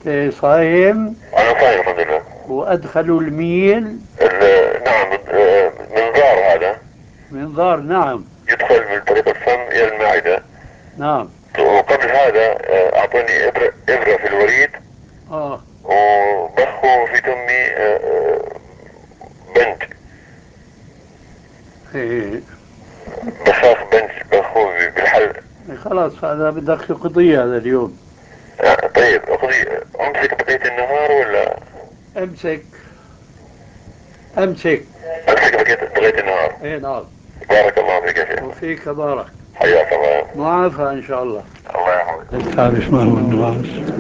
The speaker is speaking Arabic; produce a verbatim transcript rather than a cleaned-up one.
إيه، صايم. انا صايم الحمد لله. وأدخلوا الميل. ال- نعم، آه، منظار هذا منظار، نعم. يدخل من طريق الفم الى المعدة. نعم. وقبل هذا آه، اعطوني ابرة ابرة في الوريد، آه. وبخوا في تمي آه، آه، بنج. إيه. بخاخ بنج بخوه بالحل. خلاص، هذا بدك تقضيه هذا اليوم. آه، طيب اقضي، امسك بقية النهار ولا؟ امسك. امسك. امسك بقية بقية النهار. اي نعم. بارك الله فيك يا شيخ. وفيك بارك. حياك الله. معافى ان شاء الله. الله يحفظك. تعرف ما هو النواس؟